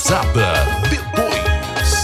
Pesada D2.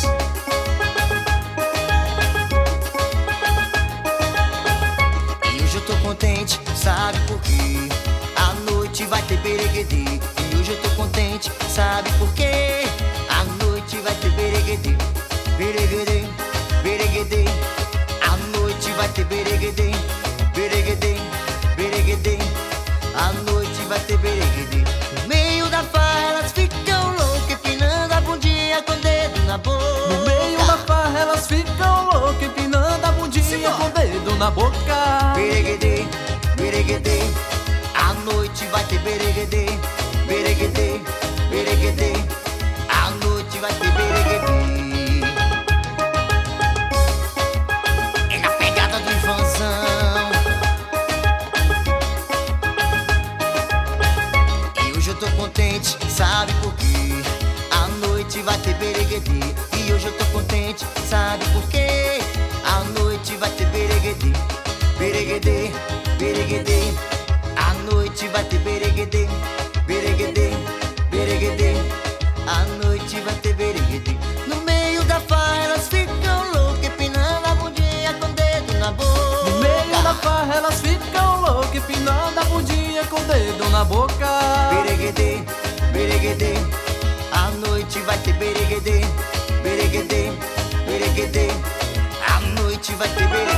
E hoje eu tô contente, sabe por quê? A noite vai ter bereguedê. E hoje eu tô contente, sabe por quê? A noite vai ter bereguedê. Bereguedê, bereguedê. A noite vai ter bereguedê. Bereguedê, bereguedê. A noite vai ter bereguedê. No meio da farra elas ficam loucas, empinando a bundinha com o dedo na boca. No meio da farra elas ficam loucas, empinando a bundinha com o dedo na boca. Bereguedê, bereguedê. A noite vai ter bereguedê. Bereguedê, bereguedê. A noite vai ter bereguedê. É na pegada do infanzão. E hoje eu tô contente, sabe por quê? A noite vai ter bereguedê. E hoje eu tô contente, sabe por quê? A noite vai ter bereguedê. Bereguedê, bereguedê. A noite vai ter bereguedê. Bereguedê, bereguedê. A noite vai ter bereguedê. No meio da farra elas ficam loucas, empinando a bundinha com o dedo na boca. No meio da farra elas ficam loucas, empinando a bundinha com o dedo na boca. Bereguedê, bereguedê. A noite vai ter bereguedê. Bereguedê, bereguedê. A noite vai ter bereguedê.